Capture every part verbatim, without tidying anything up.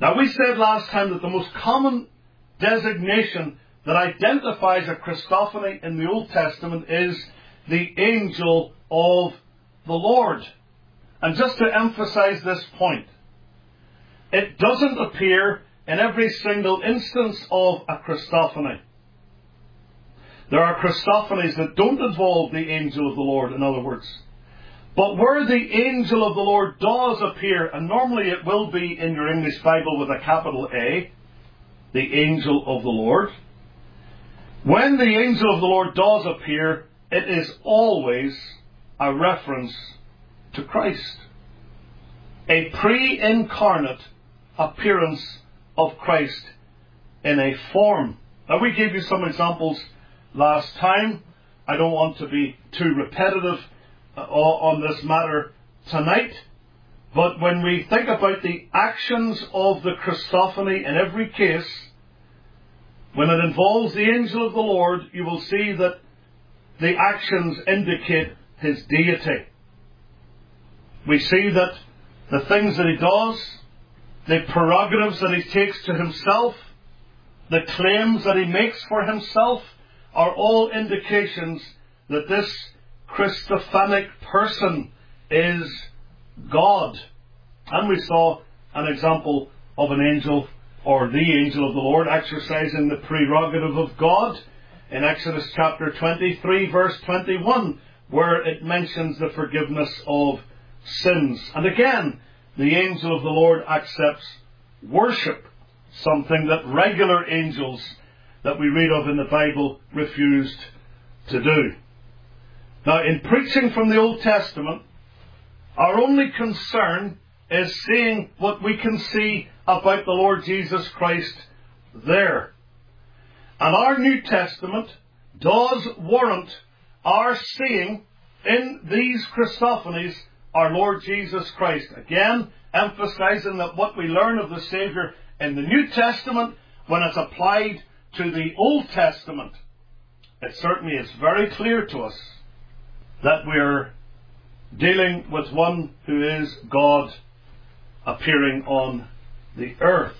Now, we said last time that the most common designation that identifies a Christophany in the Old Testament is the angel of the Lord. And just to emphasize this point, it doesn't appear in every single instance of a Christophany. There are Christophanies that don't involve the angel of the Lord, in other words. But where the angel of the Lord does appear, and normally it will be in your English Bible with a capital A, the angel of the Lord. When the angel of the Lord does appear, it is always a reference to Christ. A pre-incarnate appearance of Christ in a form. Now, we gave you some examples last time. I don't want to be too repetitive uh, on this matter tonight. But when we think about the actions of the Christophany in every case, when it involves the angel of the Lord, you will see that the actions indicate his deity. We see that the things that he does, the prerogatives that he takes to himself, the claims that he makes for himself, are all indications that this Christophanic person is God. And we saw an example of an angel, or the angel of the Lord, exercising the prerogative of God in Exodus chapter twenty-three, verse twenty-one, where it mentions the forgiveness of sins. And again, the angel of the Lord accepts worship, something that regular angels that we read of in the Bible refused to do. Now, in preaching from the Old Testament, our only concern is seeing what we can see about the Lord Jesus Christ there. And our New Testament does warrant our seeing in these Christophanies our Lord Jesus Christ. Again, emphasizing that what we learn of the Saviour in the New Testament, when it's applied to the Old Testament, it certainly is very clear to us that we're dealing with one who is God appearing on the earth.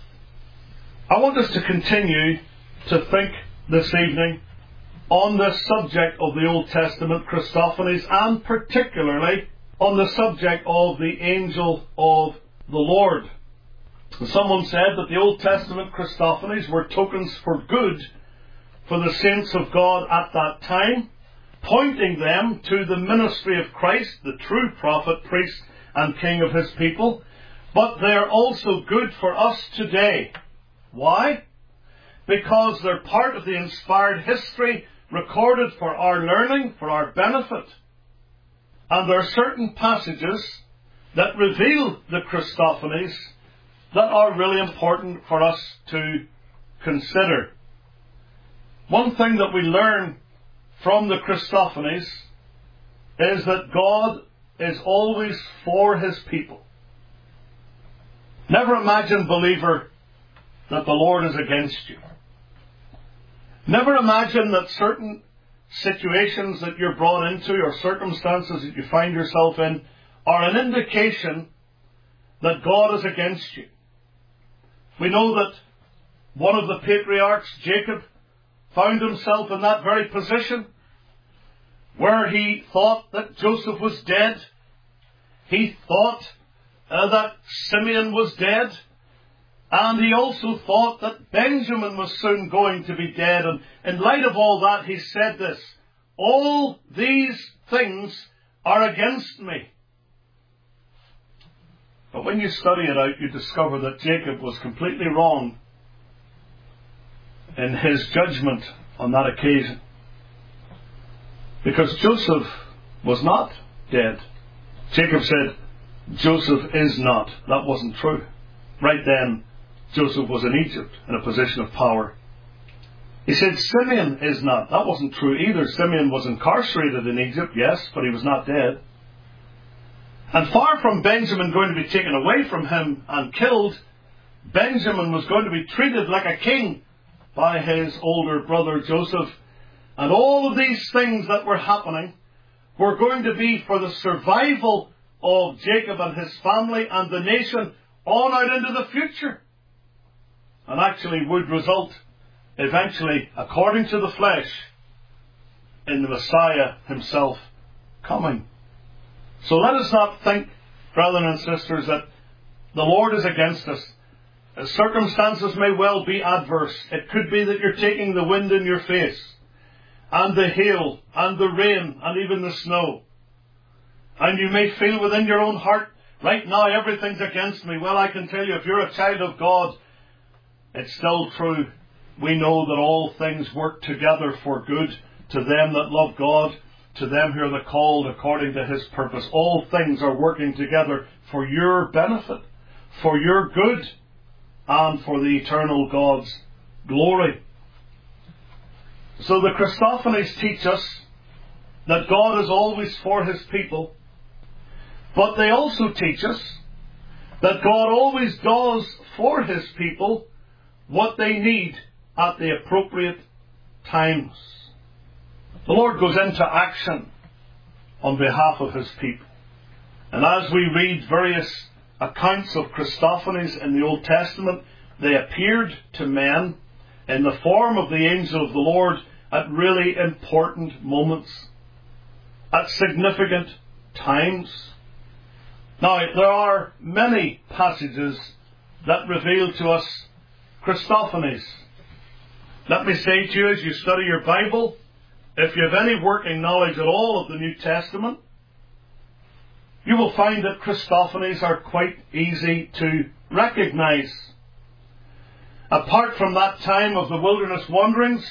I want us to continue to think this evening on the subject of the Old Testament Christophanies, and particularly on the subject of the angel of the Lord. Someone said that the Old Testament Christophanies were tokens for good for the saints of God at that time, pointing them to the ministry of Christ, the true prophet, priest, and king of his people. But they are also good for us today. Why? Because they're part of the inspired history recorded for our learning, for our benefit. And there are certain passages that reveal the Christophanies that are really important for us to consider. One thing that we learn from the Christophanies is that God is always for his people. Never imagine, believer, that the Lord is against you. Never imagine that certain situations that you're brought into or circumstances that you find yourself in are an indication that God is against you. We know that one of the patriarchs, Jacob, found himself in that very position where he thought that Joseph was dead. He thought uh, that Simeon was dead. And he also thought that Benjamin was soon going to be dead. And in light of all that, he said this: all these things are against me. But when you study it out, you discover that Jacob was completely wrong in his judgment on that occasion. Because Joseph was not dead. Jacob said, Joseph is not. That wasn't true. Right then, Joseph was in Egypt in a position of power. He said, Simeon is not. That wasn't true either. Simeon was incarcerated in Egypt, yes, but he was not dead. And far from Benjamin going to be taken away from him and killed, Benjamin was going to be treated like a king by his older brother Joseph. And all of these things that were happening were going to be for the survival of Jacob and his family and the nation on out into the future. and actually would result eventually, according to the flesh, in the Messiah himself coming. So let us not think, brethren and sisters, that the Lord is against us. Circumstances may well be adverse. It could be that you're taking the wind in your face, and the hail, and the rain, and even the snow. And you may feel within your own heart, right now everything's against me. Well, I can tell you, if you're a child of God, it's still true. We know that all things work together for good to them that love God, to them who are the called according to his purpose. All things are working together for your benefit, for your good, and for the eternal God's glory. So the Christophanies teach us that God is always for his people, but they also teach us that God always does for his people what they need at the appropriate times. The Lord goes into action on behalf of his people. And as we read various accounts of Christophanies in the Old Testament, they appeared to men in the form of the angel of the Lord at really important moments, at significant times. Now, there are many passages that reveal to us Christophanies. Let me say to you, as you study your Bible, if you have any working knowledge at all of the New Testament, you will find that Christophanies are quite easy to recognize. Apart from that time of the wilderness wanderings,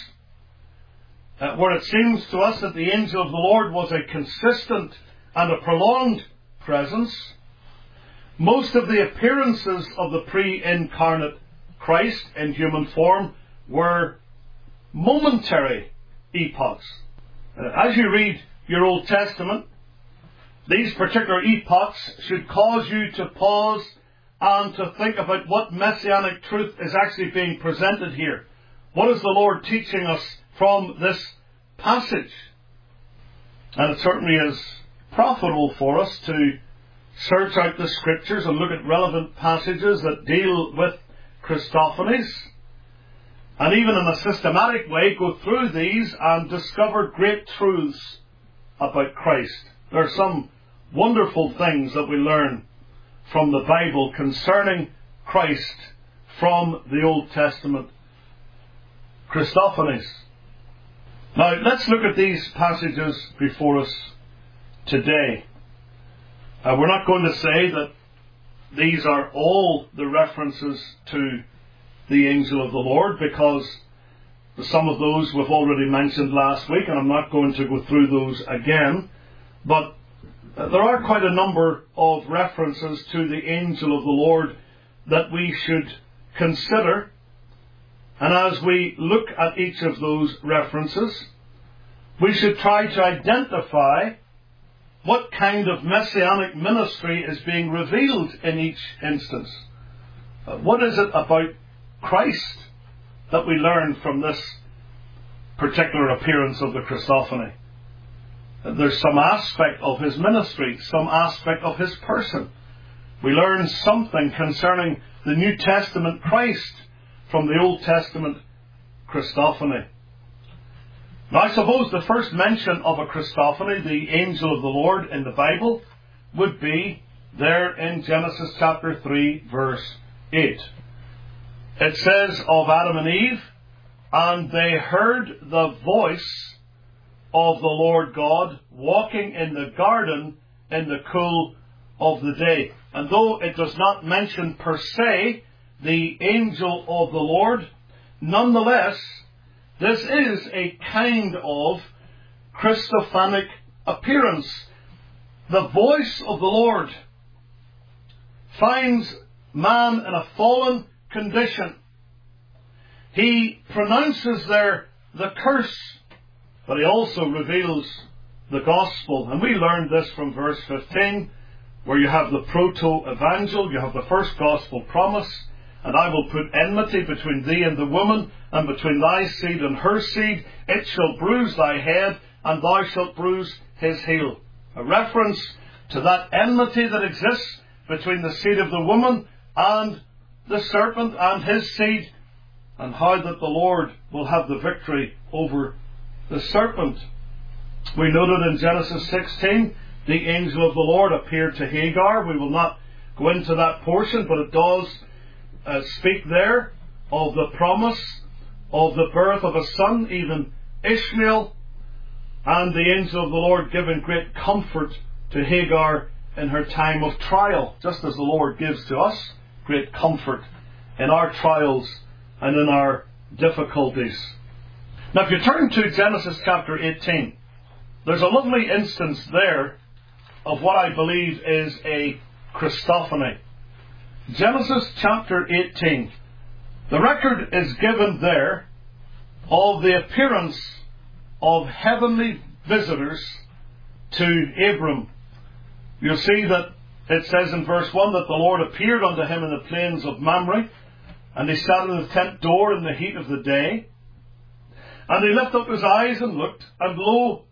uh, where it seems to us that the angel of the Lord was a consistent and a prolonged presence, most of the appearances of the pre-incarnate Christ in human form were momentary epochs. Uh, as you read your Old Testament, these particular epochs should cause you to pause and to think about what messianic truth is actually being presented here. What is the Lord teaching us from this passage? And it certainly is profitable for us to search out the Scriptures and look at relevant passages that deal with Christophanies, and even in a systematic way go through these and discover great truths about Christ. There are some wonderful things that we learn from the Bible concerning Christ from the Old Testament Christophanies. Now, let's look at these passages before us today. Uh, we're not going to say that these are all the references to the angel of the Lord, because some of those we've already mentioned last week, and I'm not going to go through those again. But there are quite a number of references to the angel of the Lord that we should consider. And as we look at each of those references, we should try to identify what kind of messianic ministry is being revealed in each instance. Uh, what is it about Christ that we learn from this particular appearance of the Christophany? Uh, there's some aspect of his ministry, some aspect of his person. We learn something concerning the New Testament Christ from the Old Testament Christophany. Now, I suppose the first mention of a Christophany, the angel of the Lord in the Bible, would be there in Genesis chapter three, verse eight. It says of Adam and Eve, "And they heard the voice of the Lord God walking in the garden in the cool of the day." And though it does not mention per se the angel of the Lord, nonetheless, this is a kind of Christophanic appearance. The voice of the Lord finds man in a fallen condition. He pronounces there the curse, but he also reveals the gospel. And we learned this from verse fifteen, where you have the proto-evangel, you have the first gospel promise. "And I will put enmity between thee and the woman, and between thy seed and her seed. It shall bruise thy head, and thou shalt bruise his heel." A reference to that enmity that exists between the seed of the woman and the serpent and his seed and how that the Lord will have the victory over the serpent. We noted in Genesis sixteen, the angel of the Lord appeared to Hagar. We will not go into that portion, but it does uh, speak there of the promise of the birth of a son, even Ishmael, and the angel of the Lord giving great comfort to Hagar in her time of trial, just as the Lord gives to us great comfort in our trials and in our difficulties. Now, if you turn to Genesis chapter eighteen, there's a lovely instance there of what I believe is a Christophany. Genesis chapter eighteen. The record is given there of the appearance of heavenly visitors to Abram. You'll see that it says in verse one that the Lord appeared unto him in the plains of Mamre, and he sat in the tent door in the heat of the day. And he lifted up his eyes and looked, and lo,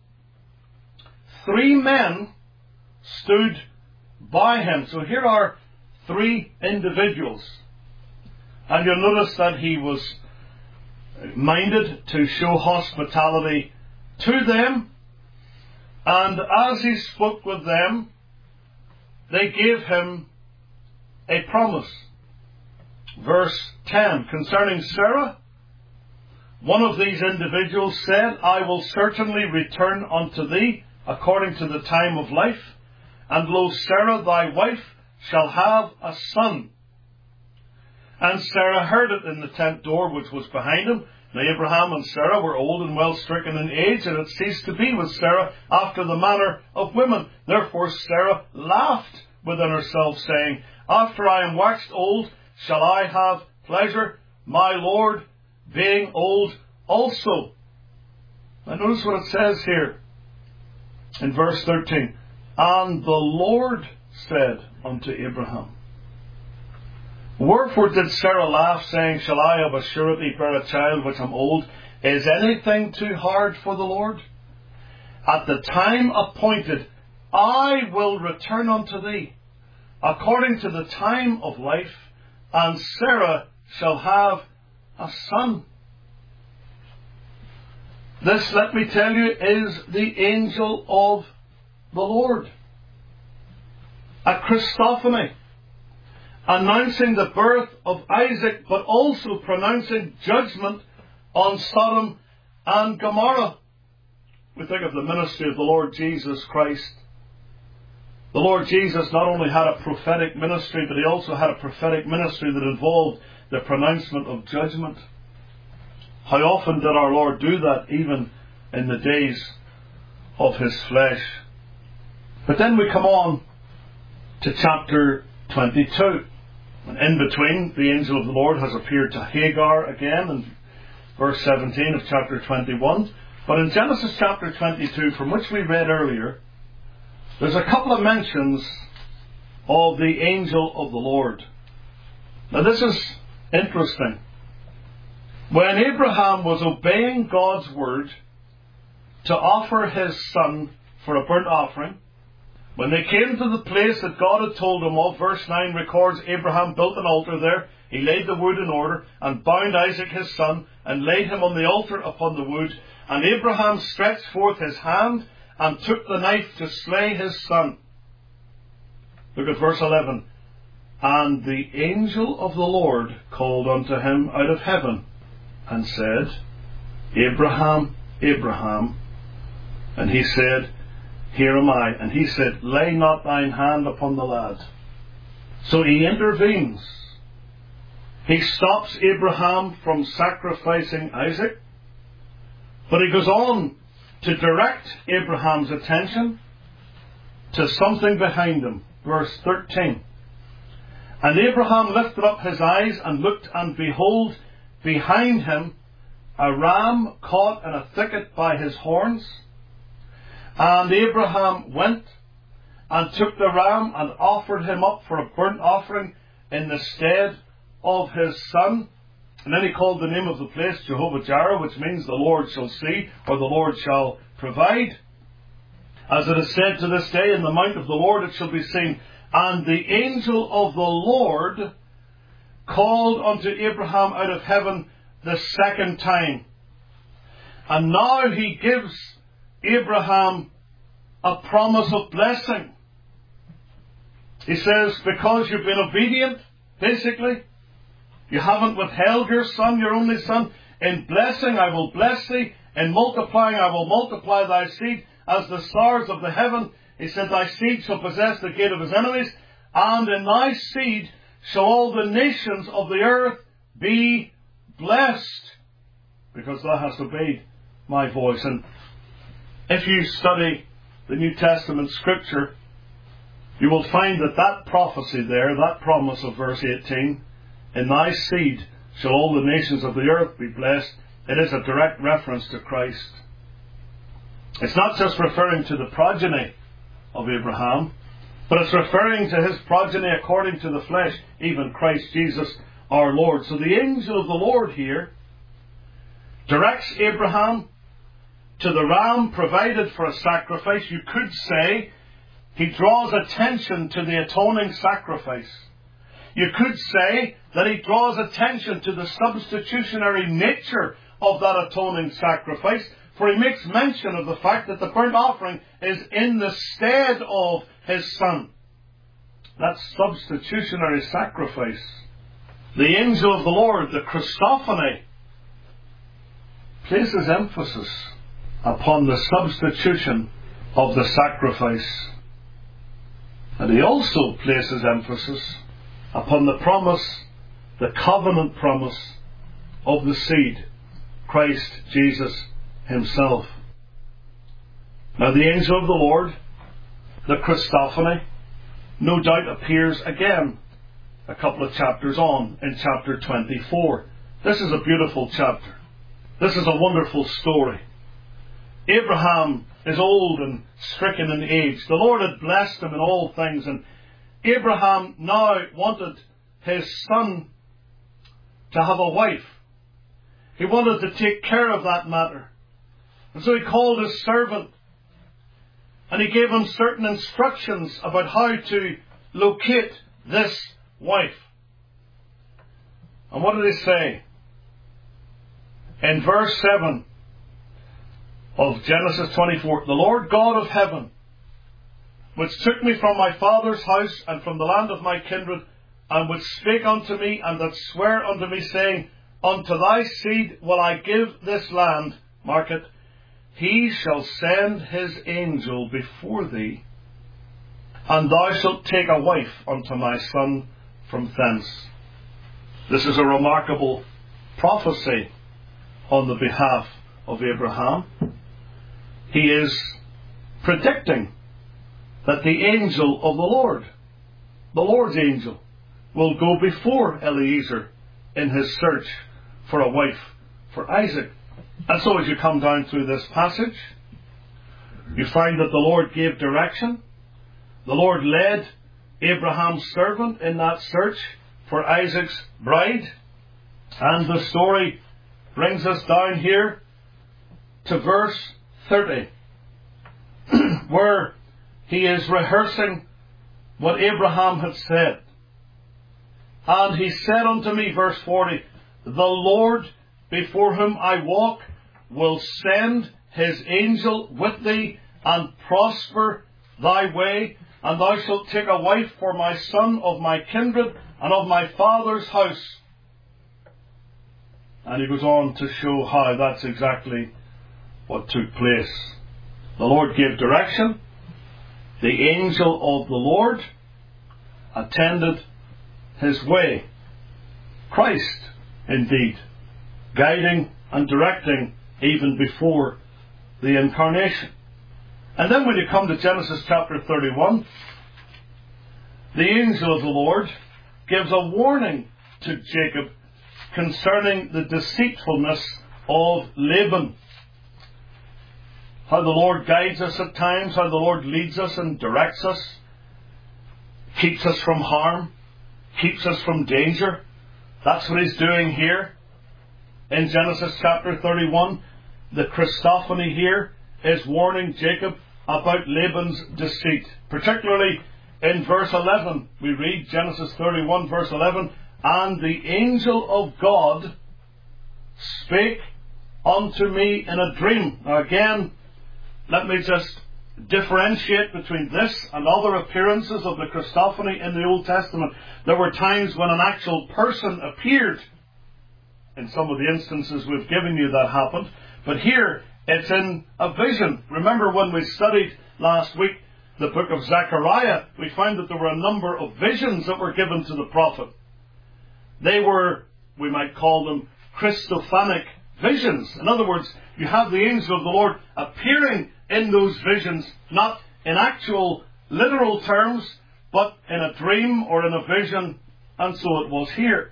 three men stood by him. So here are three individuals. And you'll notice that he was minded to show hospitality to them. And as he spoke with them, they gave him a promise. Verse ten, concerning Sarah, one of these individuals said, I will certainly return unto thee according to the time of life, and lo, Sarah thy wife shall have a son. And Sarah heard it in the tent door which was behind him. Now Abraham and Sarah were old and well stricken in age, and it ceased to be with Sarah after the manner of women. Therefore Sarah laughed within herself, saying, after I am waxed old, shall I have pleasure, my Lord being old also? Now notice what it says here in verse thirteen. And the Lord said unto Abraham, wherefore did Sarah laugh, saying, shall I of a surety bear a child which am old? Is anything too hard for the Lord? At the time appointed, I will return unto thee, according to the time of life, and Sarah shall have a son. This, let me tell you, is the angel of the Lord. A Christophany, announcing the birth of Isaac, but also pronouncing judgment on Sodom and Gomorrah. We think of the ministry of the Lord Jesus Christ. The Lord Jesus not only had a prophetic ministry, but he also had a prophetic ministry that involved the pronouncement of judgment. How often did our Lord do that, even in the days of his flesh? But then we come on to chapter twenty-two. And in between, the angel of the Lord has appeared to Hagar again in verse seventeen of chapter twenty-one. But in Genesis chapter twenty-two, from which we read earlier, there's a couple of mentions of the angel of the Lord. Now this is interesting. When Abraham was obeying God's word to offer his son for a burnt offering, when they came to the place that God had told him of, verse nine records, Abraham built an altar there, he laid the wood in order, and bound Isaac his son, and laid him on the altar upon the wood. And Abraham stretched forth his hand, and took the knife to slay his son. Look at verse eleven. And the angel of the Lord called unto him out of heaven, and said, Abraham, Abraham. And he said, here am I. And he said, lay not thine hand upon the lad. So he intervenes. He stops Abraham from sacrificing Isaac, but he goes on to direct Abraham's attention to something behind him. Verse thirteen. And Abraham lifted up his eyes and looked, and behold, behind him a ram caught in a thicket by his horns. And Abraham went and took the ram and offered him up for a burnt offering in the stead of his son. And then he called the name of the place Jehovah Jireh, which means the Lord shall see, or the Lord shall provide. As it is said to this day, in the mount of the Lord it shall be seen. And the angel of the Lord called unto Abraham out of heaven the second time. And now he gives Abraham a promise of blessing. He says, because you've been obedient, basically, you haven't withheld your son, your only son, in blessing I will bless thee, in multiplying I will multiply thy seed as the stars of the heaven. He said, thy seed shall possess the gate of his enemies, and in thy seed shall all the nations of the earth be blessed, because thou hast obeyed my voice. And if you study the New Testament scripture, you will find that that prophecy there, that promise of verse eighteen, in thy seed shall all the nations of the earth be blessed, it is a direct reference to Christ. It's not just referring to the progeny of Abraham, but it's referring to his progeny according to the flesh, even Christ Jesus our Lord. So the angel of the Lord here directs Abraham to the ram provided for a sacrifice. You could say he draws attention to the atoning sacrifice. You could say that he draws attention to the substitutionary nature of that atoning sacrifice, for he makes mention of the fact that the burnt offering is in the stead of his son. That substitutionary sacrifice. The angel of the Lord, the Christophany, places emphasis upon the substitution of the sacrifice. And he also places emphasis upon the promise, the covenant promise of the seed, Christ Jesus himself. Now the angel of the Lord, the Christophany, no doubt appears again a couple of chapters on, in chapter twenty-four. This is a beautiful chapter. This is a wonderful story. Abraham is old and stricken in age. The Lord had blessed him in all things, and Abraham now wanted his son to have a wife. He wanted to take care of that matter. And so he called his servant, and he gave him certain instructions about how to locate this wife. And what did he say? In verse seven of Genesis twenty-four, the Lord God of heaven, which took me from my father's house and from the land of my kindred, and which spake unto me, and that sware unto me, saying, unto thy seed will I give this land, mark it, he shall send his angel before thee, and thou shalt take a wife unto my son from thence. This is a remarkable prophecy on the behalf of Abraham. He is predicting that the angel of the Lord, the Lord's angel, will go before Eliezer in his search for a wife for Isaac. And so as you come down through this passage, you find that the Lord gave direction. The Lord led Abraham's servant in that search for Isaac's bride. And the story brings us down here to verse thirty, where he is rehearsing what Abraham had said. And he said unto me, verse forty, the Lord before whom I walk will send his angel with thee, and prosper thy way, and thou shalt take a wife for my son of my kindred and of my father's house. And he goes on to show how that's exactly what took place. The Lord gave direction. The angel of the Lord attended his way. Christ, indeed, guiding and directing even before the incarnation. And then when you come to Genesis chapter thirty-one, the angel of the Lord gives a warning to Jacob concerning the deceitfulness of Laban. How the Lord guides us at times, how the Lord leads us and directs us, keeps us from harm, keeps us from danger. That's what he's doing here. In Genesis chapter thirty-one, the Christophany here is warning Jacob about Laban's deceit. Particularly in verse eleven, we read Genesis thirty-one verse eleven, and the angel of God spake unto me in a dream. Now again, let me just differentiate between this and other appearances of the Christophany in the Old Testament. There were times when an actual person appeared. In some of the instances we've given you that happened. But here, it's in a vision. Remember when we studied last week the book of Zechariah, we found that there were a number of visions that were given to the prophet. They were, we might call them, Christophanic visions. In other words, you have the angel of the Lord appearing in those visions, not in actual literal terms, but in a dream or in a vision. And so it was here.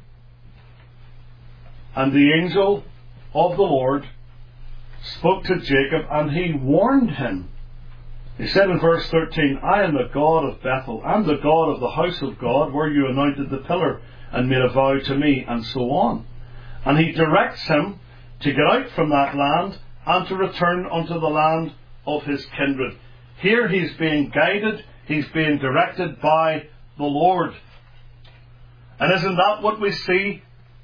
And the angel of the Lord spoke to Jacob, and he warned him. He said in verse thirteen, I am the God of Bethel, and the God of the house of God, where you anointed the pillar and made a vow to me, and so on. And he directs him to get out from that land and to return unto the land of his kindred. Here he's being guided, he's being directed by the Lord. And isn't that what we see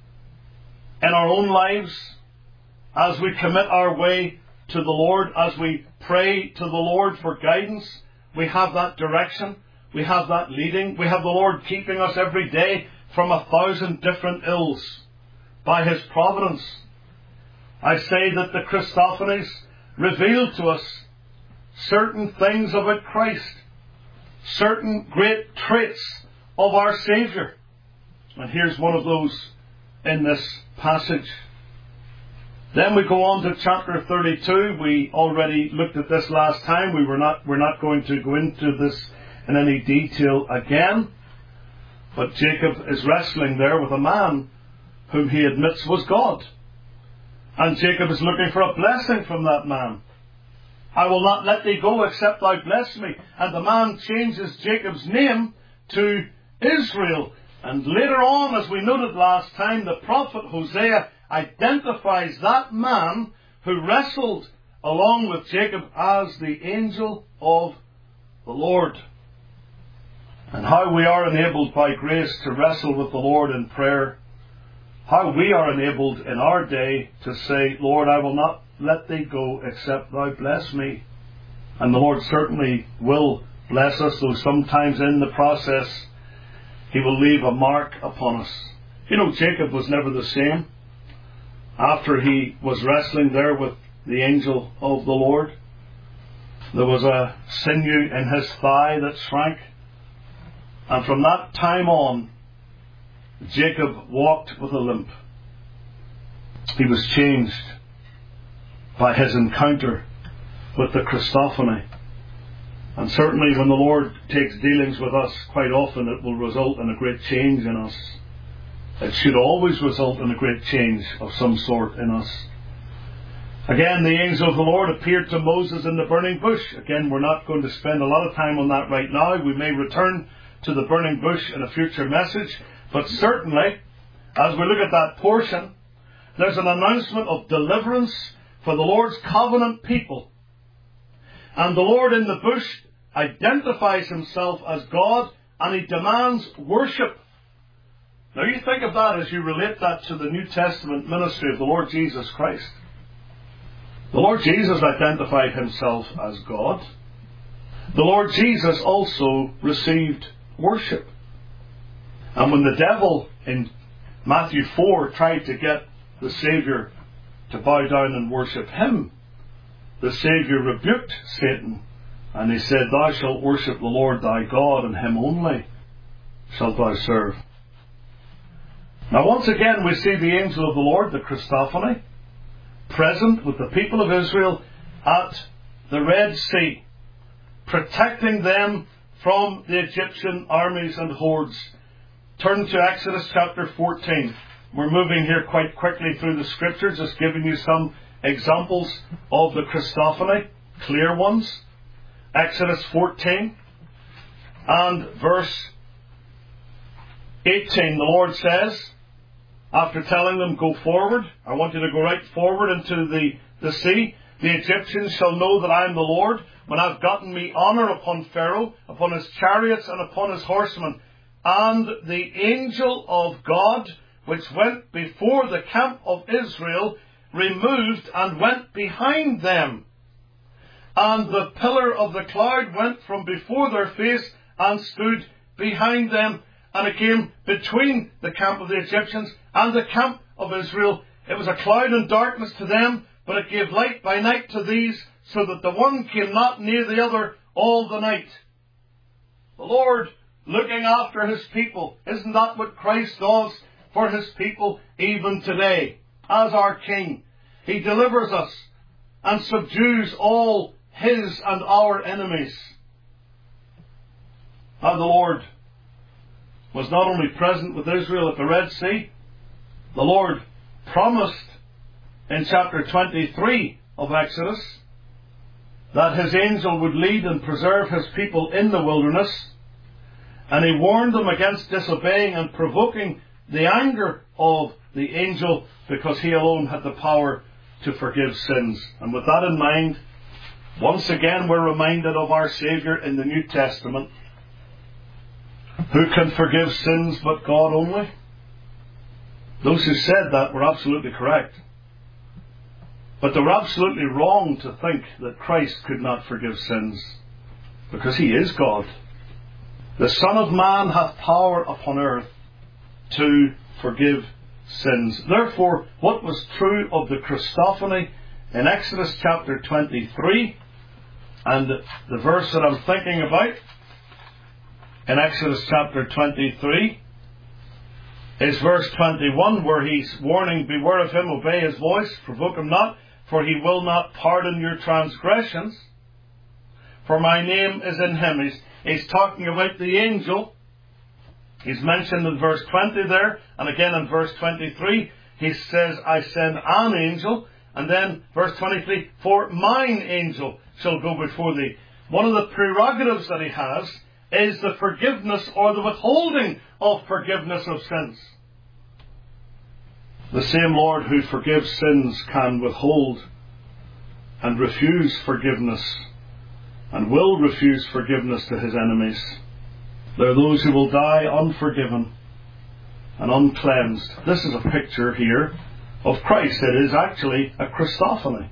in our own lives as we commit our way to the Lord, as we pray to the Lord for guidance? We have that direction, we have that leading, we have the Lord keeping us every day from a thousand different ills by his providence. I say that the Christophanies reveal to us certain things about Christ, certain great traits of our Saviour. And here's one of those in this passage. Then we go on to chapter thirty-two. We already looked at this last time. We were not, we're not going to go into this in any detail again. But Jacob is wrestling there with a man whom he admits was God. And Jacob is looking for a blessing from that man. I will not let thee go except thou bless me. And the man changes Jacob's name to Israel. And later on, as we noted last time, the prophet Hosea identifies that man who wrestled along with Jacob as the angel of the Lord. And how we are enabled by grace to wrestle with the Lord in prayer. How we are enabled in our day to say, Lord, I will not let thee go except thou bless me. And the Lord certainly will bless us, though sometimes in the process he will leave a mark upon us. You know, Jacob was never the same after he was wrestling there with the angel of the Lord. There was a sinew in his thigh that shrank. And from that time on, Jacob walked with a limp. He was changed by his encounter with the Christophany. And certainly when the Lord takes dealings with us, quite often it will result in a great change in us. It should always result in a great change of some sort in us. Again, the angel of the Lord appeared to Moses in the burning bush. Again, we're not going to spend a lot of time on that right now. We may return to the burning bush in a future message. But certainly, as we look at that portion, there's an announcement of deliverance for the Lord's covenant people. And the Lord in the bush identifies himself as God, and he demands worship. Now you think of that as you relate that to the New Testament ministry of the Lord Jesus Christ. The Lord Jesus identified himself as God. The Lord Jesus also received worship. And when the devil in Matthew four tried to get the Saviour to bow down and worship him, the Saviour rebuked Satan, and he said, Thou shalt worship the Lord thy God, and him only shalt thou serve. Now once again we see the angel of the Lord, the Christophany, present with the people of Israel at the Red Sea, protecting them from the Egyptian armies and hordes. Turn to Exodus chapter fourteen. We're moving here quite quickly through the scriptures, just giving you some examples of the Christophany, clear ones. Exodus fourteen and verse eighteen, the Lord says, after telling them, go forward, I want you to go right forward into the, the sea. The Egyptians shall know that I am the Lord, when I've gotten me honour upon Pharaoh, upon his chariots and upon his horsemen. And the angel of God which went before the camp of Israel removed and went behind them. And the pillar of the cloud went from before their face and stood behind them. And it came between the camp of the Egyptians and the camp of Israel. It was a cloud and darkness to them, but it gave light by night to these, so that the one came not near the other all the night. The Lord looking after his people. Isn't that what Christ does for his people even today? As our King, he delivers us and subdues all his and our enemies. And the Lord was not only present with Israel at the Red Sea, the Lord promised in chapter twenty-three of Exodus that his angel would lead and preserve his people in the wilderness, and he warned them against disobeying and provoking the anger of the angel, because he alone had the power to forgive sins. And with that in mind, once again we're reminded of our Saviour in the New Testament. Who can forgive sins but God only? Those who said that were absolutely correct. But they were absolutely wrong to think that Christ could not forgive sins, because he is God. The Son of Man hath power upon earth to forgive sins. Therefore, what was true of the Christophany in Exodus chapter twenty-three, and the verse that I'm thinking about in Exodus chapter twenty-three, is verse twenty-one, where he's warning, beware of him, obey his voice, provoke him not, for he will not pardon your transgressions, for my name is in him. He's, he's talking about the angel. He's mentioned in verse twenty there, and again in verse twenty-three, he says, I send an angel, and then verse twenty-three, for mine angel shall go before thee. One of the prerogatives that he has is the forgiveness or the withholding of forgiveness of sins. The same Lord who forgives sins can withhold and refuse forgiveness, and will refuse forgiveness to his enemies. There are those who will die unforgiven and uncleansed. This is a picture here of Christ. It is actually a Christophany.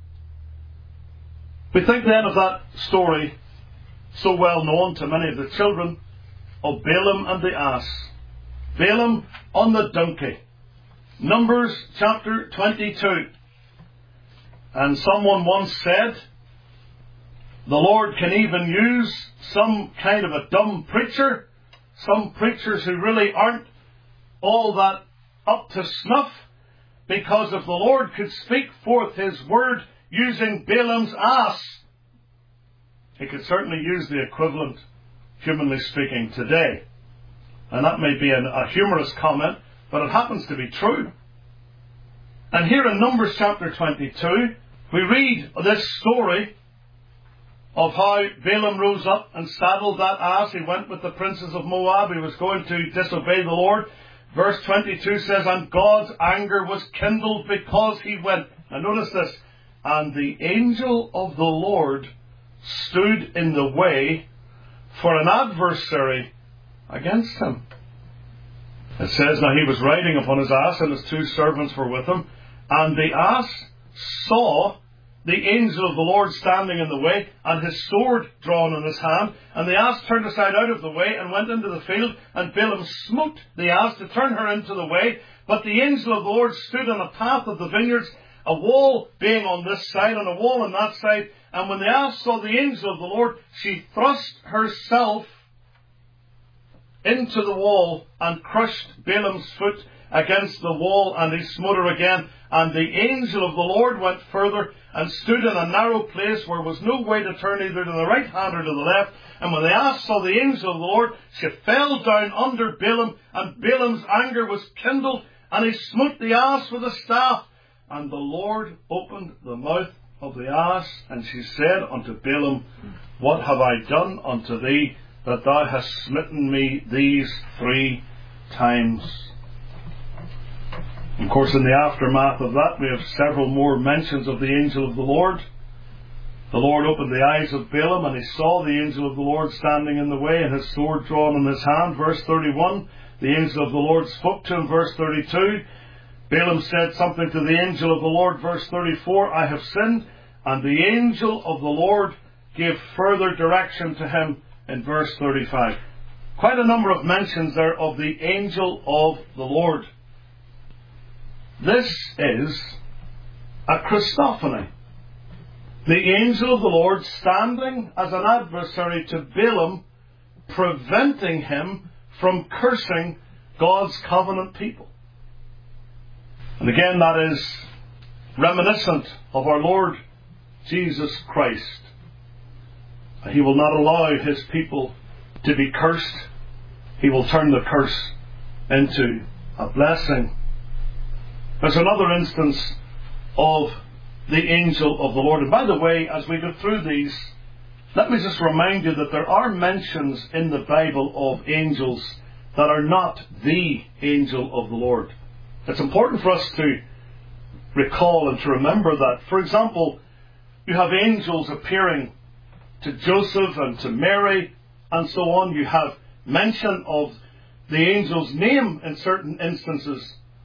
We think then of that story so well known to many of the children of Balaam and the ass. Balaam on the donkey. Numbers chapter twenty-two. And someone once said, the Lord can even use some kind of a dumb preacher, some preachers who really aren't all that up to snuff, because if the Lord could speak forth his word using Balaam's ass, he could certainly use the equivalent, humanly speaking, today. And that may be an, a humorous comment, but it happens to be true. And here in Numbers chapter twenty-two, we read this story of how Balaam rose up and saddled that ass. He went with the princes of Moab. He was going to disobey the Lord. Verse twenty-two says, and God's anger was kindled because he went. Now notice this. And the angel of the Lord stood in the way for an adversary against him. It says, now he was riding upon his ass, and his two servants were with him. And the ass saw the angel of the Lord standing in the way, and his sword drawn in his hand. And the ass turned aside out of the way, and went into the field. And Balaam smote the ass to turn her into the way. But the angel of the Lord stood on a path of the vineyards, a wall being on this side, and a wall on that side. And when the ass saw the angel of the Lord, she thrust herself into the wall, and crushed Balaam's foot against the wall, and he smote her again. And the angel of the Lord went further, and stood in a narrow place where was no way to turn either to the right hand or to the left. And when the ass saw the angel of the Lord, she fell down under Balaam, and Balaam's anger was kindled, and he smote the ass with a staff. And the Lord opened the mouth of the ass, and she said unto Balaam, what have I done unto thee, that thou hast smitten me these three times? Of course, in the aftermath of that, we have several more mentions of the angel of the Lord. The Lord opened the eyes of Balaam, and he saw the angel of the Lord standing in the way, and his sword drawn in his hand. Verse thirty-one, the angel of the Lord spoke to him, verse thirty-two. Balaam said something to the angel of the Lord, verse thirty-four, I have sinned. And the angel of the Lord gave further direction to him in verse thirty-five. Quite a number of mentions there of the angel of the Lord. This is a Christophany. The angel of the Lord standing as an adversary to Balaam, preventing him from cursing God's covenant people. And again, that is reminiscent of our Lord Jesus Christ. He will not allow his people to be cursed. He will turn the curse into a blessing. There's another instance of the angel of the Lord. And by the way, as we go through these, let me just remind you that there are mentions in the Bible of angels that are not the angel of the Lord. It's important for us to recall and to remember that. For example, you have angels appearing to Joseph and to Mary and so on. You have mention of the angel's name in certain instances.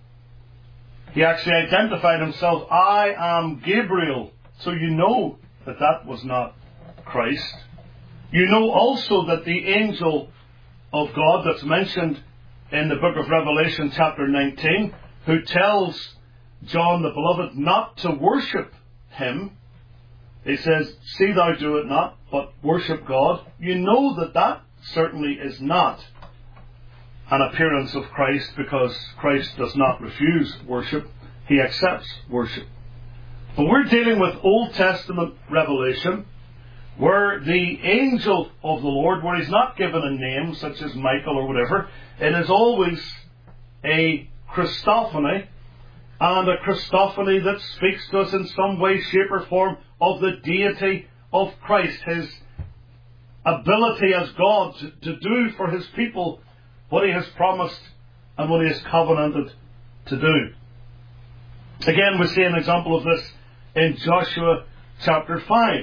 He actually identified himself, I am Gabriel. So you know that that was not Christ. You know also that the angel of God that's mentioned in the book of Revelation chapter nineteen, who tells John the Beloved not to worship him, he says, see thou do it not, but worship God. You know that that certainly is not an appearance of Christ, because Christ does not refuse worship. He accepts worship. But we're dealing with Old Testament revelation, where the angel of the Lord, where he's not given a name such as Michael or whatever, it is always a Christophany, and a Christophany that speaks to us in some way, shape or form of the deity of Christ, his ability as God to, to do for his people what he has promised and what he has covenanted to do. Again, we see an example of this in Joshua chapter five.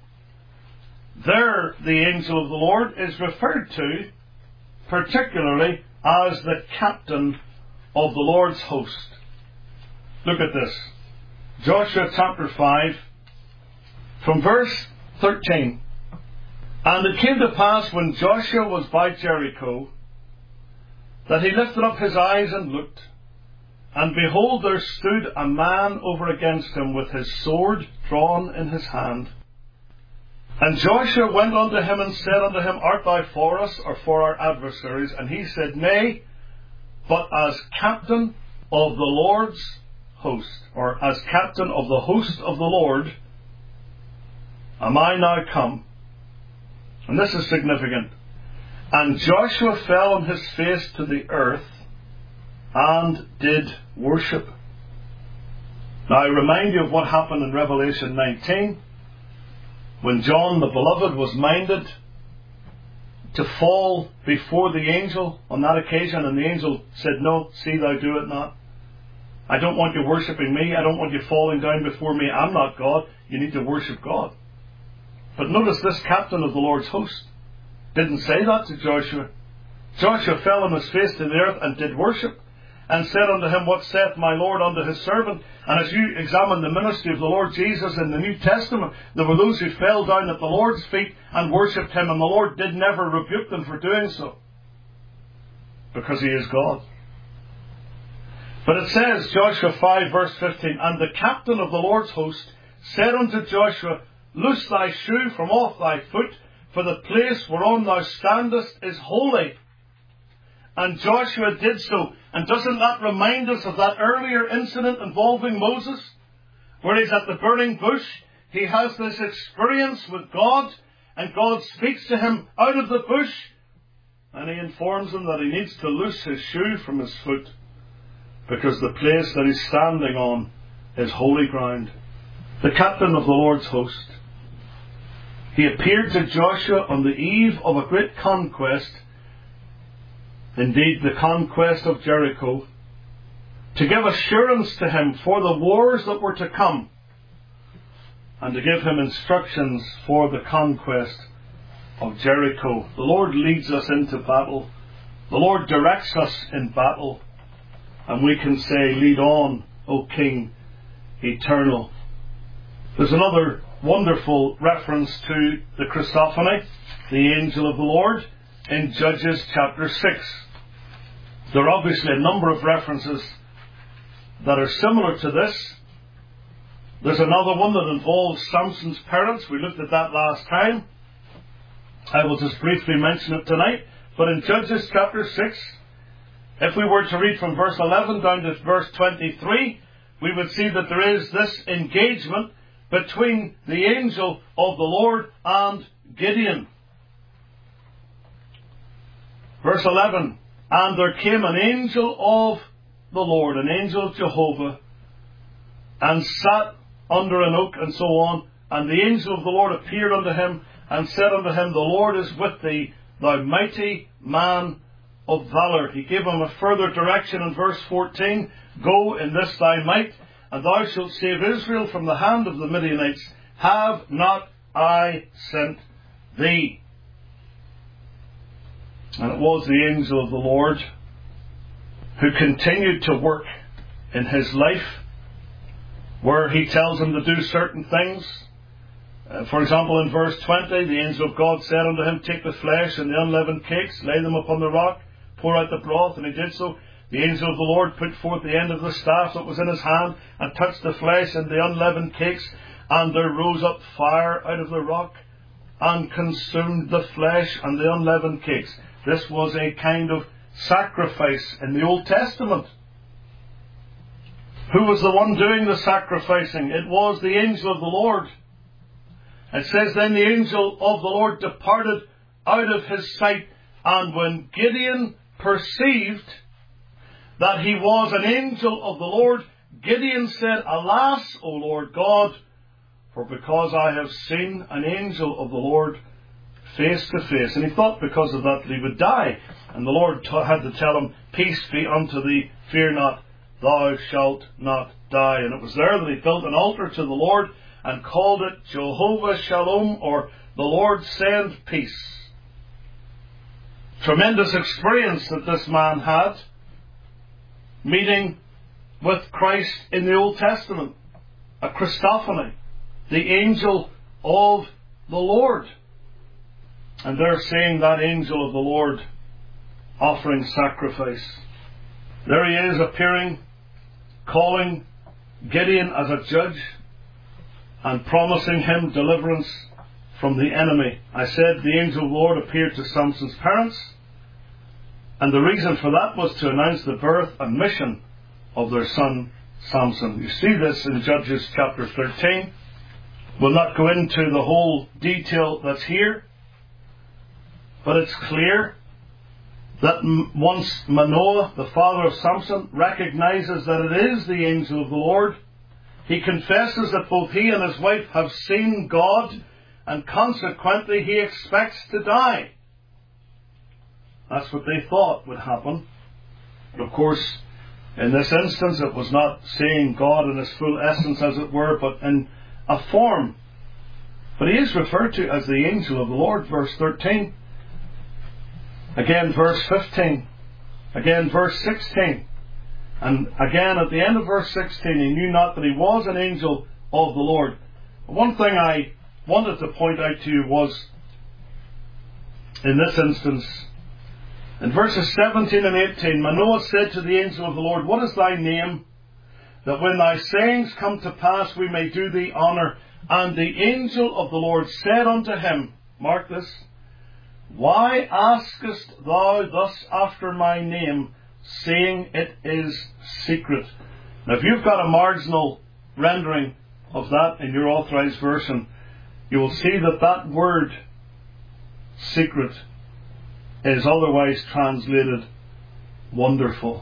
There, the angel of the Lord is referred to particularly as the captain of the Lord's host. Look at this. Joshua chapter five, from verse thirteen. And it came to pass, when Joshua was by Jericho, that he lifted up his eyes and looked, and behold, there stood a man over against him with his sword drawn in his hand. And Joshua went unto him and said unto him, art thou for us or for our adversaries? And he said, nay, but as captain of the Lord's host, or as captain of the host of the Lord, am I now come. And this is significant. And Joshua fell on his face to the earth and did worship. Now I remind you of what happened in Revelation nineteen, when John the Beloved was minded to fall before the angel on that occasion, and the angel said, no, see thou do it not. I don't want you worshipping me. I don't want you falling down before me. I'm not God. You need to worship God. But notice this captain of the Lord's host didn't say that to Joshua. Joshua fell on his face to the earth and did worship, and said unto him, what saith my Lord unto his servant? And as you examine the ministry of the Lord Jesus in the New Testament, there were those who fell down at the Lord's feet and worshipped him, and the Lord did never rebuke them for doing so, because he is God. But it says, Joshua five verse fifteen, and the captain of the Lord's host said unto Joshua, loose thy shoe from off thy foot, for the place whereon thou standest is holy. And Joshua did so. And doesn't that remind us of that earlier incident involving Moses, where he's at the burning bush? He has this experience with God, and God speaks to him out of the bush, and he informs him that he needs to loose his shoe from his foot, because the place that he's standing on is holy ground. The captain of the Lord's host, he appeared to Joshua on the eve of a great conquest, indeed the conquest of Jericho, to give assurance to him for the wars that were to come, and to give him instructions for the conquest of Jericho. The Lord leads us into battle The Lord directs us in battle, and we can say, lead on, O King eternal. There's another wonderful reference to the Christophany, the angel of the Lord, in Judges chapter six. There are obviously a number of references that are similar to this. There's another one that involves Samson's parents. We looked at that last time. I will just briefly mention it tonight. But in Judges chapter six, if we were to read from verse eleven down to verse twenty-three, we would see that there is this engagement between the angel of the Lord and Gideon. Verse eleven, and there came an angel of the Lord, an angel of Jehovah, and sat under an oak, and so on. And the angel of the Lord appeared unto him, and said unto him, the Lord is with thee, thou mighty man of valour. He gave him a further direction in verse fourteen, go in this thy might, and thou shalt save Israel from the hand of the Midianites. Have not I sent thee? And it was the angel of the Lord who continued to work in his life, where he tells him to do certain things. Uh, for example, in verse twenty, the angel of God said unto him, take the flesh and the unleavened cakes, lay them upon the rock, pour out the broth, and he did so. The angel of the Lord put forth the end of the staff that was in his hand, and touched the flesh and the unleavened cakes, and there rose up fire out of the rock, and consumed the flesh and the unleavened cakes. This was a kind of sacrifice in the Old Testament. Who was the one doing the sacrificing? It was the angel of the Lord. It says, then the angel of the Lord departed out of his sight, and when Gideon perceived that he was an angel of the Lord, Gideon said, alas, O Lord God, for because I have seen an angel of the Lord face to face. And he thought because of that, that he would die. And the Lord t- had to tell him, peace be unto thee, fear not, thou shalt not die. And it was there that he built an altar to the Lord, and called it Jehovah Shalom, or the Lord send peace. Tremendous experience that this man had, meeting with Christ in the Old Testament. A Christophany, the angel of the Lord. And they're seeing that angel of the Lord offering sacrifice. There he is appearing, calling Gideon as a judge, and promising him deliverance from the enemy. I said the angel of the Lord appeared to Samson's parents, and the reason for that was to announce the birth and mission of their son Samson. You see this in Judges chapter thirteen. We'll not go into the whole detail that's here, but it's clear that once Manoah, the father of Samson, recognizes that it is the angel of the Lord, he confesses that both he and his wife have seen God, and consequently he expects to die. That's what they thought would happen. But of course, in this instance, it was not seeing God in his full essence, as it were, but in a form. But he is referred to as the angel of the Lord, verse thirteen. Again, verse fifteen. Again, verse sixteen. And again, at the end of verse sixteen, he knew not that he was an angel of the Lord. One thing I wanted to point out to you was, in this instance, in verses seventeen and eighteen, Manoah said to the angel of the Lord, what is thy name, that when thy sayings come to pass we may do thee honour? And the angel of the Lord said unto him, mark this, why askest thou thus after my name, saying it is secret? Now if you've got a marginal rendering of that in your authorized version, you will see that that word secret is otherwise translated wonderful.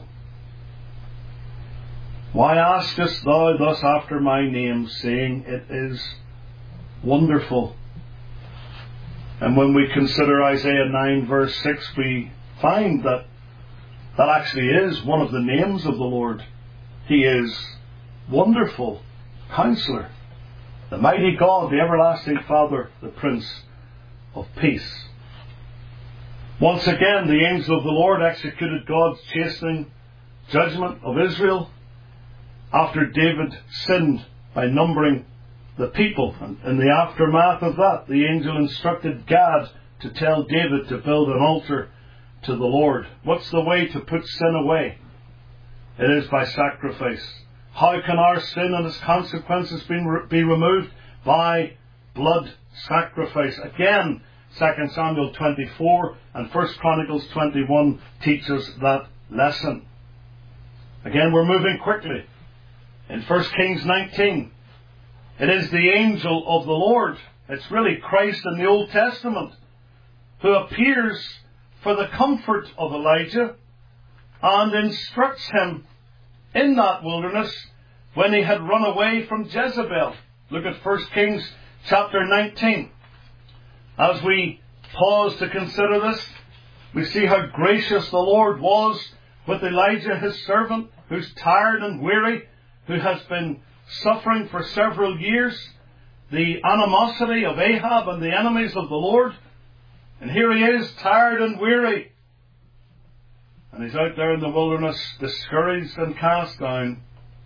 Why askest thou thus after my name, saying it is wonderful? And when we consider Isaiah nine verse six, we find that that actually is one of the names of the Lord. He is Wonderful Counselor, the Mighty God, the Everlasting Father, the Prince of Peace. Once again, the angel of the Lord executed God's chastening judgment of Israel after David sinned by numbering the people. And in the aftermath of that, the angel instructed Gad to tell David to build an altar to the Lord. What's the way to put sin away? It is by sacrifice. How can our sin and its consequences be, be removed? By blood sacrifice. Again, Second Samuel twenty-four and First Chronicles twenty-one teach us that lesson. Again, we're moving quickly. In First Kings nineteen, it is the angel of the Lord. It's really Christ in the Old Testament who appears for the comfort of Elijah and instructs him in that wilderness when he had run away from Jezebel. Look at First Kings chapter nineteen. As we pause to consider this, we see how gracious the Lord was with Elijah, his servant, who's tired and weary, who has been suffering for several years the animosity of Ahab and the enemies of the Lord. And here he is, tired and weary. And he's out there in the wilderness, discouraged and cast down.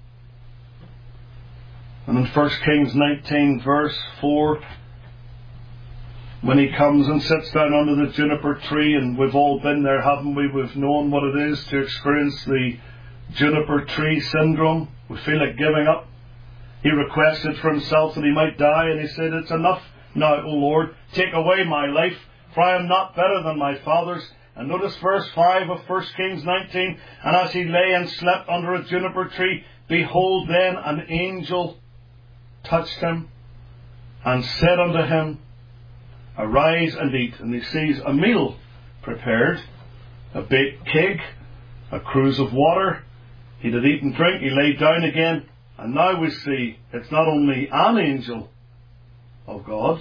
And in First Kings nineteen, verse four, when he comes and sits down under the juniper tree, and we've all been there, haven't we? We've known what it is to experience the juniper tree syndrome. We feel like giving up. He requested for himself that he might die, and he said, "It's enough now, O Lord, take away my life, for I am not better than my fathers." And notice verse five of First Kings nineteen, "And as he lay and slept under a juniper tree, behold, then an angel touched him and said unto him, Arise and eat." And he sees a meal prepared, a baked cake, a cruse of water. He did eat and drink, he lay down again. And now we see it's not only an angel of God,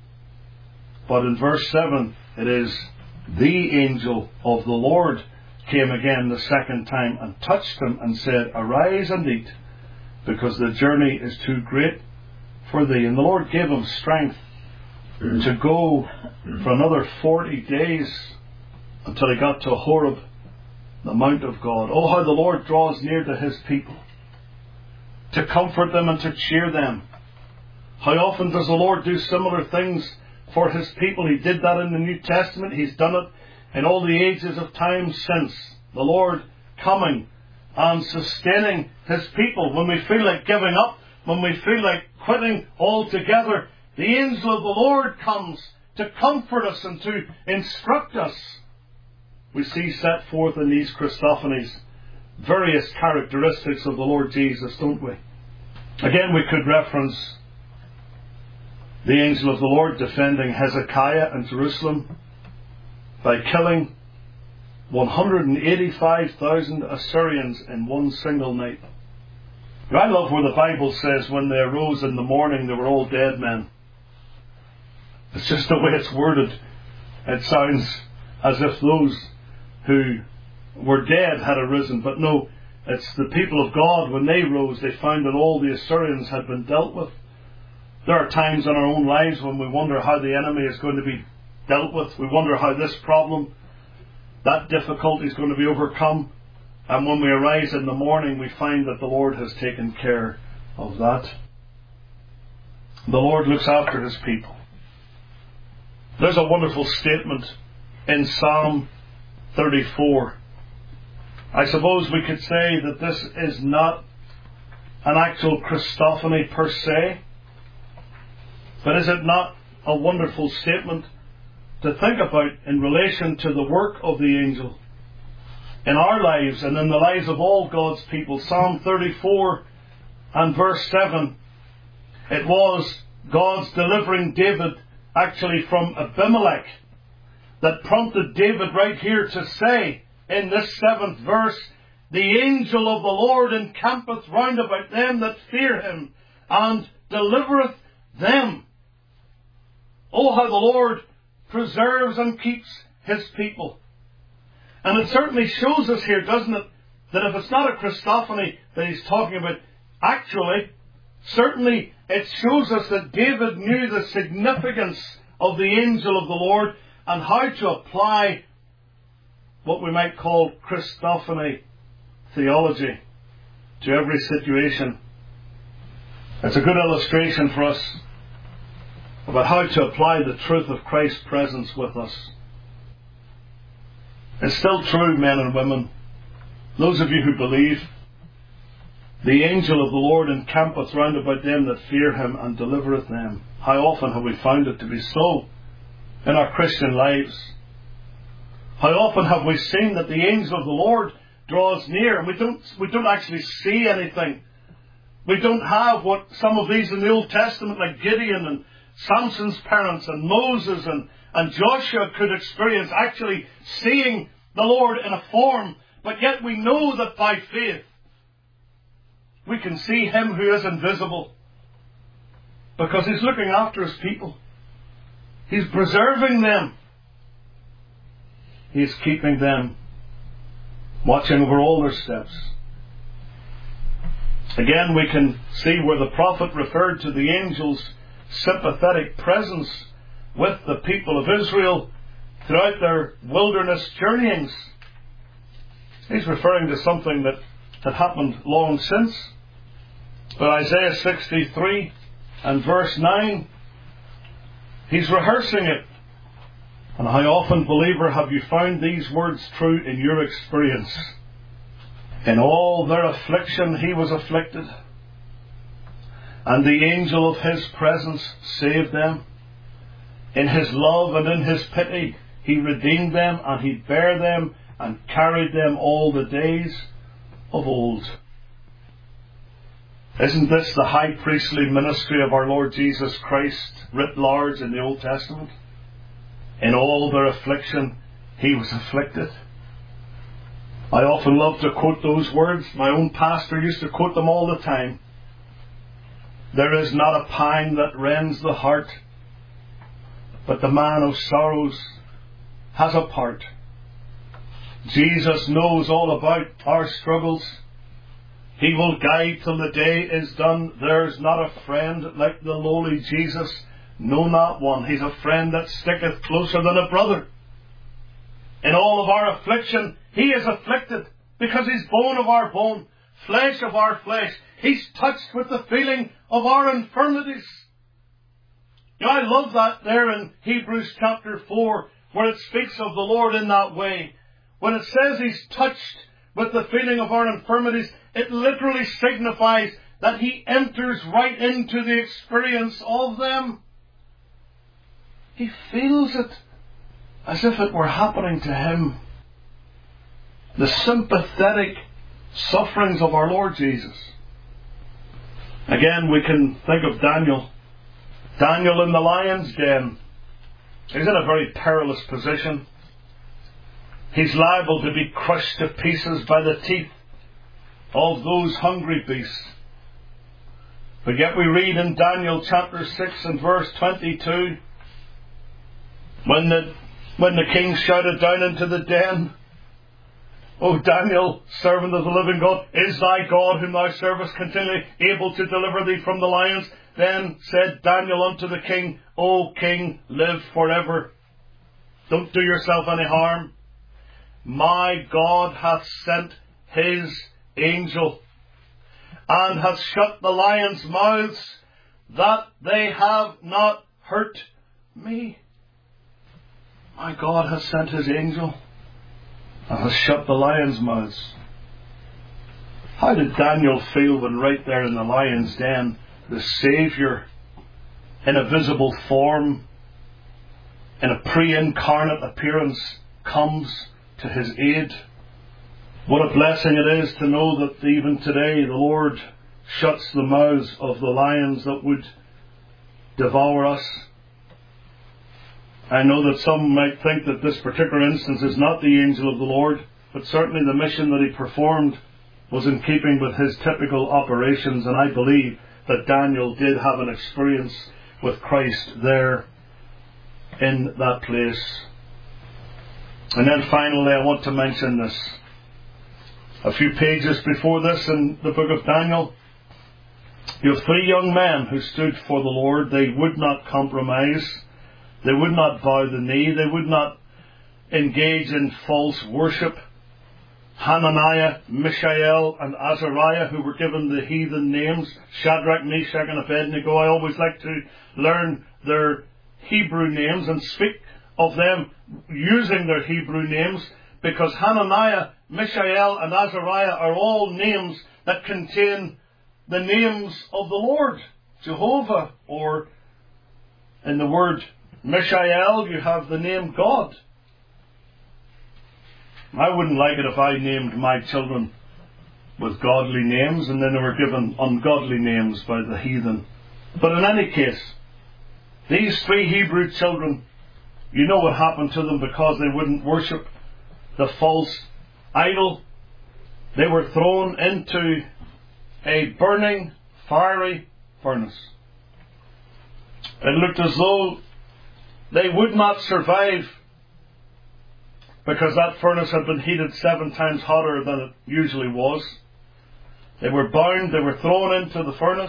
but in verse seven it is the angel of the Lord came again the second time and touched him and said, Arise and eat, because the journey is too great for thee. And the Lord gave him strength to go for another forty days until he got to Horeb, the Mount of God. Oh, how the Lord draws near to his people to comfort them and to cheer them. How often does the Lord do similar things for his people? He did that in the New Testament. He's done it in all the ages of time since. The Lord coming and sustaining his people. When we feel like giving up, when we feel like quitting altogether, the angel of the Lord comes to comfort us and to instruct us. We see set forth in these Christophanies various characteristics of the Lord Jesus, don't we? Again, we could reference the angel of the Lord defending Hezekiah and Jerusalem by killing one hundred eighty-five thousand Assyrians in one single night. Now, I love where the Bible says when they arose in the morning they were all dead men. It's just the way it's worded. It sounds as if those who were dead had arisen. But no, it's the people of God. When they rose, they found that all the Assyrians had been dealt with. There are times in our own lives when we wonder how the enemy is going to be dealt with. We wonder how this problem, that difficulty is going to be overcome. And when we arise in the morning, we find that the Lord has taken care of that. The Lord looks after his people. There's a wonderful statement in Psalm thirty-four. I suppose we could say that this is not an actual Christophany per se, but is it not a wonderful statement to think about in relation to the work of the angel in our lives and in the lives of all God's people? Psalm thirty-four and verse seven. It was God's delivering David actually from Abimelech that prompted David right here to say in this seventh verse, The angel of the Lord encampeth round about them that fear him, and delivereth them. Oh, how the Lord preserves and keeps his people. And it certainly shows us here, doesn't it, that if it's not a Christophany that he's talking about, actually, certainly it shows us that David knew the significance of the angel of the Lord and how to apply what we might call Christophany theology to every situation. It's a good illustration for us about how to apply the truth of Christ's presence with us. It's still true, men and women, those of you who believe, the angel of the Lord encampeth round about them that fear him and delivereth them. How often have we found it to be so in our Christian lives? How often have we seen that the angel of the Lord draws near and we don't, we don't actually see anything. We don't have what some of these in the Old Testament, like Gideon and Samson's parents and Moses and, and Joshua, could experience, actually seeing the Lord in a form. But yet we know that by faith we can see him who is invisible, because he's looking after his people. He's preserving them. He's keeping them, watching over all their steps. Again, we can see where the prophet referred to the angel's sympathetic presence with the people of Israel throughout their wilderness journeyings. He's referring to something that had happened long since. But Isaiah sixty-three and verse nine, he's rehearsing it. And how often, believer, have you found these words true in your experience? In all their affliction he was afflicted, and the angel of his presence saved them. In his love and in his pity he redeemed them, and he bare them and carried them all the days of old. Isn't this the high priestly ministry of our Lord Jesus Christ writ large in the Old Testament? In all their affliction he was afflicted. I often love to quote those words. My own pastor used to quote them all the time. There is not a pang that rends the heart, but the man of sorrows has a part. Jesus knows all about our struggles. He will guide till the day is done. There's not a friend like the lowly Jesus, no, not one. He's a friend that sticketh closer than a brother. In all of our affliction, he is afflicted, because he's bone of our bone, flesh of our flesh. He's touched with the feeling of our infirmities. You know, I love that there in Hebrews chapter four, where it speaks of the Lord in that way. When it says he's touched with the feeling of our infirmities, it literally signifies that he enters right into the experience of them. He feels it as if it were happening to him. The sympathetic sufferings of our Lord Jesus. Again, we can think of Daniel. Daniel in the lion's den. He's in a very perilous position. He's liable to be crushed to pieces by the teeth of those hungry beasts. But yet we read in Daniel chapter six and verse twenty-two, when the, when the king shouted down into the den, O Daniel, servant of the living God, is thy God whom thou servest continually able to deliver thee from the lions? Then said Daniel unto the king, O king, live forever. Don't do yourself any harm. My God hath sent his angel, and hath shut the lions' mouths, that they have not hurt me. My God has sent his angel, and has shut the lions' mouths. How did Daniel feel when right there in the lion's den, the Saviour, in a visible form, in a pre-incarnate appearance, comes to his aid? What a blessing it is to know that even today the Lord shuts the mouths of the lions that would devour us. I know that some might think that this particular instance is not the angel of the Lord, but certainly the mission that he performed was in keeping with his typical operations, and I believe that Daniel did have an experience with Christ there in that place. And then finally I want to mention this. A few pages before this in the book of Daniel, you have three young men who stood for the Lord. They would not compromise. They would not bow the knee. They would not engage in false worship. Hananiah, Mishael, and Azariah, who were given the heathen names, Shadrach, Meshach, and Abednego. I always like to learn their Hebrew names and speak of them using their Hebrew names, because Hananiah, Mishael, and Azariah are all names that contain the names of the Lord, Jehovah, or in the word Mishael you have the name God. I wouldn't like it if I named my children with godly names and then they were given ungodly names by the heathen. But in any case, these three Hebrew children, you know what happened to them because they wouldn't worship the false idol. They were thrown into a burning, fiery furnace. It looked as though they would not survive, because that furnace had been heated seven times hotter than it usually was. They were bound, they were thrown into the furnace.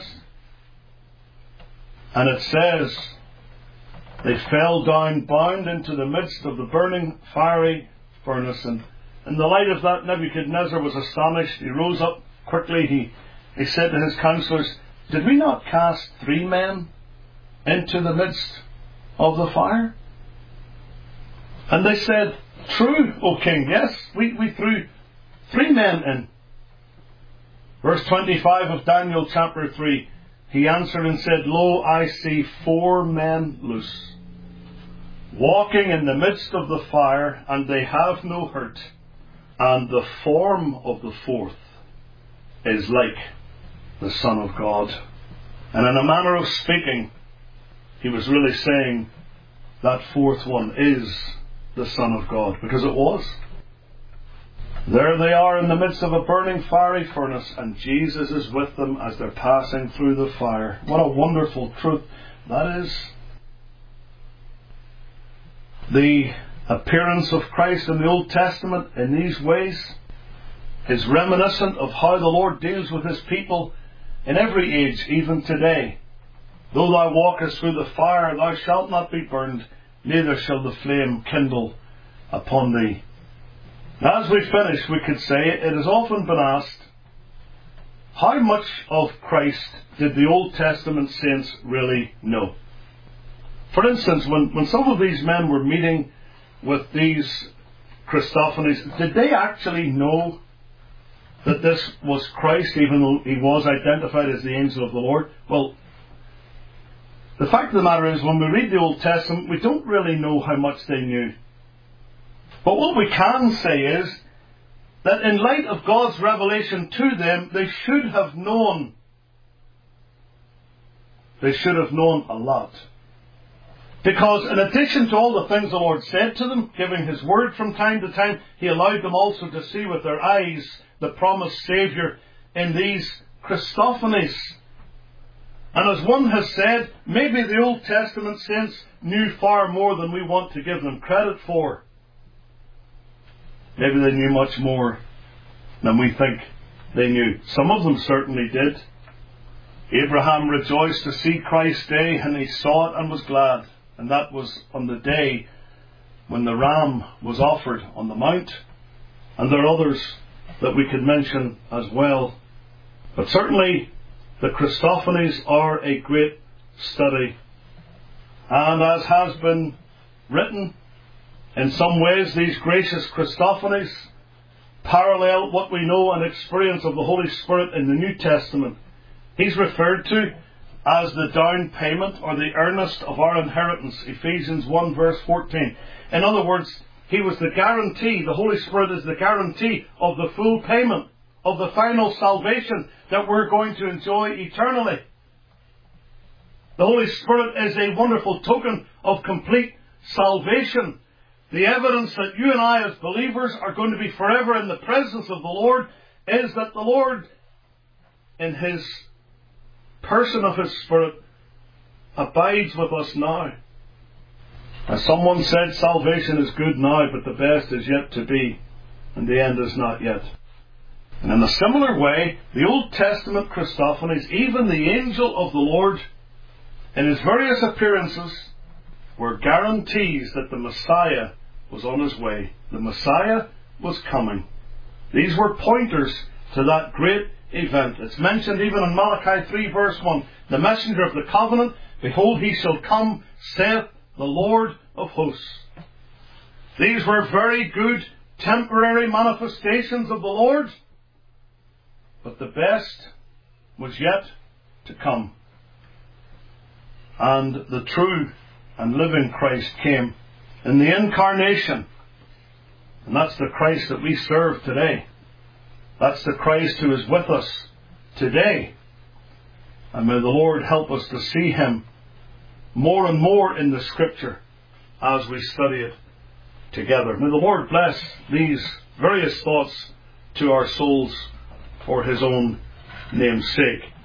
And it says, they fell down bound into the midst of the burning, fiery furnace. And in the light of that, Nebuchadnezzar was astonished. He rose up quickly. He, he said to his counselors, "Did we not cast three men into the midst of the fire?" And they said, "True, O king, yes, we, we threw three men in." Verse twenty-five of Daniel chapter three, he answered and said, "Lo, I see four men loose, walking in the midst of the fire, and they have no hurt, and the form of the fourth is like the Son of God." And in a manner of speaking, he was really saying that fourth one is the Son of God, because it was. There they are in the midst of a burning fiery furnace, and Jesus is with them as they're passing through the fire. What a wonderful truth that is. The appearance of Christ in the Old Testament in these ways is reminiscent of how the Lord deals with His people in every age, even today. "Though thou walkest through the fire, thou shalt not be burned, neither shall the flame kindle upon thee." As we finish, we could say it has often been asked, how much of Christ did the Old Testament saints really know? For instance, when, when some of these men were meeting with these Christophanies, did they actually know that this was Christ, even though he was identified as the angel of the Lord? Well, the fact of the matter is, when we read the Old Testament, we don't really know how much they knew. But what we can say is that in light of God's revelation to them, they should have known. They should have known a lot. Because in addition to all the things the Lord said to them, giving His word from time to time, He allowed them also to see with their eyes the promised Saviour in these Christophanies. And as one has said, maybe the Old Testament saints knew far more than we want to give them credit for. Maybe they knew much more than we think they knew. Some of them certainly did. Abraham rejoiced to see Christ's day, and he saw it and was glad. And that was on the day when the ram was offered on the mount. And there are others that we could mention as well. But certainly the Christophanies are a great study. And as has been written, in some ways these gracious Christophanies parallel what we know and experience of the Holy Spirit in the New Testament. He's referred to as the down payment or the earnest of our inheritance, Ephesians one verse fourteen. In other words, He was the guarantee, the Holy Spirit is the guarantee of the full payment, of the final salvation that we're going to enjoy eternally. The Holy Spirit is a wonderful token of complete salvation. The evidence that you and I as believers are going to be forever in the presence of the Lord is that the Lord, in His person of His Spirit, abides with us now. As someone said, salvation is good now, but the best is yet to be, and the end is not yet. And in a similar way, the Old Testament Christophanies, even the angel of the Lord, in his various appearances, were guarantees that the Messiah was on his way. The Messiah was coming. These were pointers to that great event. It's mentioned even in Malachi three verse one. The messenger of the covenant, behold, he shall come, saith the Lord of hosts. These were very good temporary manifestations of the Lord, but the best was yet to come. And the true and living Christ came in the incarnation. And that's the Christ that we serve today. That's the Christ who is with us today. And may the Lord help us to see him more and more in the Scripture as we study it together. May the Lord bless these various thoughts to our souls for his own name's sake.